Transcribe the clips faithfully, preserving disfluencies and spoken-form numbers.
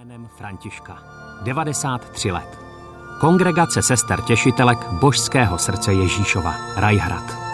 jménem Františka. devadesát tři let. Kongregace sester těšitelek Božského srdce Ježíšova, Rajhrad.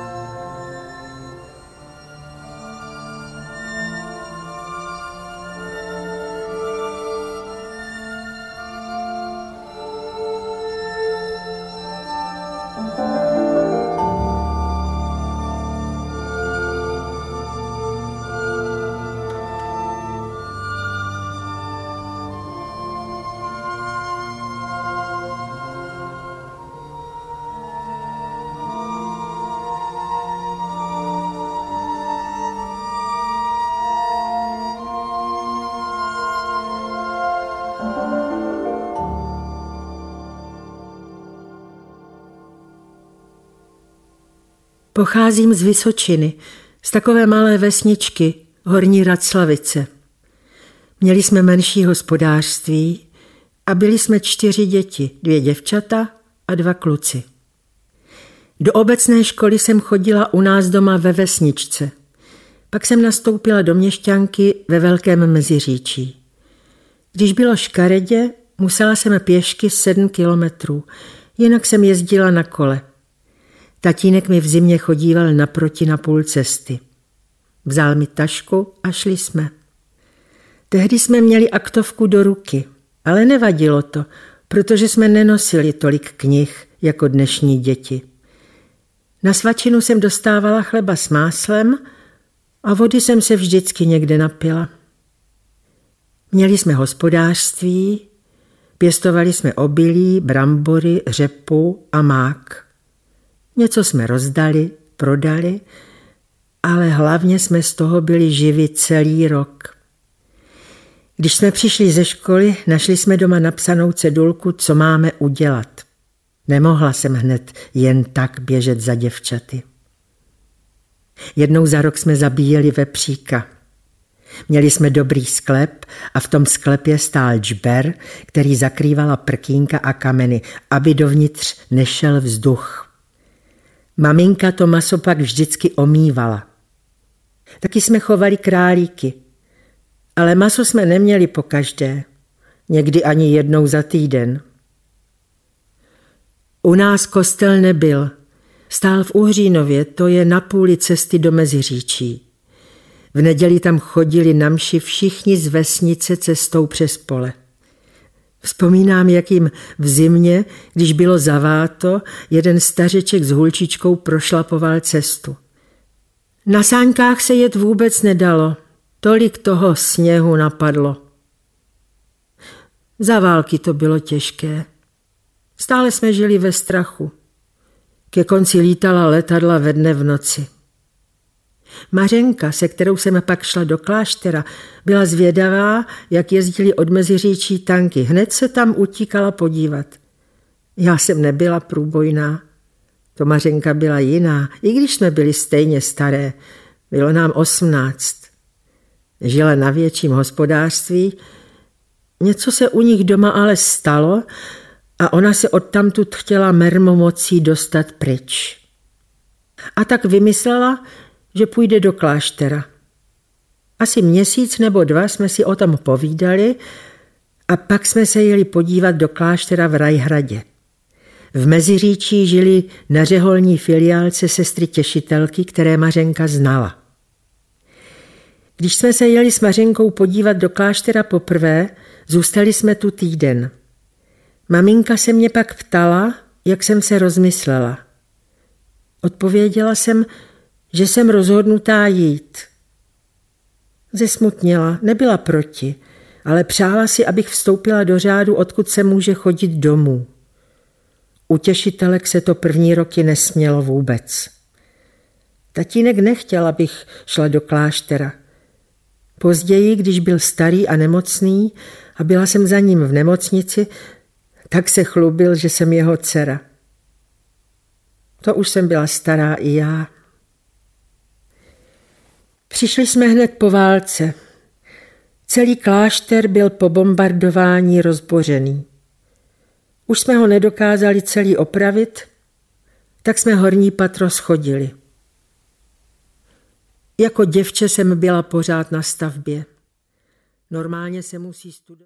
Pocházím z Vysočiny, z takové malé vesničky, Horní Raclavice. Měli jsme menší hospodářství a byli jsme čtyři děti, dvě děvčata a dva kluci. Do obecné školy jsem chodila u nás doma ve vesničce. Pak jsem nastoupila do měšťanky ve Velkém Meziříčí. Když bylo škaredě, musela jsem pěšky sedm kilometrů, jinak jsem jezdila na kole. Tatínek mi v zimě chodíval naproti na půl cesty. Vzal mi tašku a šli jsme. Tehdy jsme měli aktovku do ruky, ale nevadilo to, protože jsme nenosili tolik knih jako dnešní děti. Na svačinu jsem dostávala chleba s máslem a vody jsem se vždycky někde napila. Měli jsme hospodářství, pěstovali jsme obilí, brambory, řepu a mák. Něco jsme rozdali, prodali, ale hlavně jsme z toho byli živi celý rok. Když jsme přišli ze školy, našli jsme doma napsanou cedulku, co máme udělat. Nemohla jsem hned jen tak běžet za děvčaty. Jednou za rok jsme zabíjeli vepříka. Měli jsme dobrý sklep a v tom sklepě stál džber, který zakrývala prkínka a kameny, aby dovnitř nešel vzduch. Maminka to maso pak vždycky omývala. Taky jsme chovali králíky, ale maso jsme neměli pokaždé, někdy ani jednou za týden. U nás kostel nebyl, stál v Uhřínově, to je na půli cesty do Meziříčí. V neděli tam chodili na mši všichni z vesnice cestou přes pole. Vzpomínám, jak jim v zimě, když bylo zaváto, jeden stařeček s hulčičkou prošlapoval cestu. Na sáňkách se jet vůbec nedalo, tolik toho sněhu napadlo. Za války to bylo těžké. Stále jsme žili ve strachu. Ke konci lítala letadla ve dne v noci. Mařenka, se kterou jsem pak šla do kláštera, byla zvědavá, jak jezdili od Meziříčí tanky. Hned se tam utíkala podívat. Já jsem nebyla průbojná. To Mařenka byla jiná, i když jsme byli stejně staré. Bylo nám osmnáct. Žila na větším hospodářství. Něco se u nich doma ale stalo a ona se odtamtud chtěla mermomocí dostat pryč. A tak vymyslela, že půjde do kláštera. Asi měsíc nebo dva jsme si o tom povídali a pak jsme se jeli podívat do kláštera v Rajhradě. V Meziříčí žili na řeholní filiálce sestry těšitelky, které Mařenka znala. Když jsme se jeli s Mařenkou podívat do kláštera poprvé, zůstali jsme tu týden. Maminka se mě pak ptala, jak jsem se rozmyslela. Odpověděla jsem, že jsem rozhodnutá jít. Zesmutněla, nebyla proti, ale přála si, abych vstoupila do řádu, odkud se může chodit domů. U těšitelek se to první roky nesmělo vůbec. Tatínek nechtěl, abych šla do kláštera. Později, když byl starý a nemocný a byla jsem za ním v nemocnici, tak se chlubil, že jsem jeho dcera. To už jsem byla stará i já. Přišli jsme hned po válce. Celý klášter byl po bombardování rozbořený. Už jsme ho nedokázali celý opravit, tak jsme horní patro schodili. Jako děvče jsem byla pořád na stavbě. Normálně se musí studovat.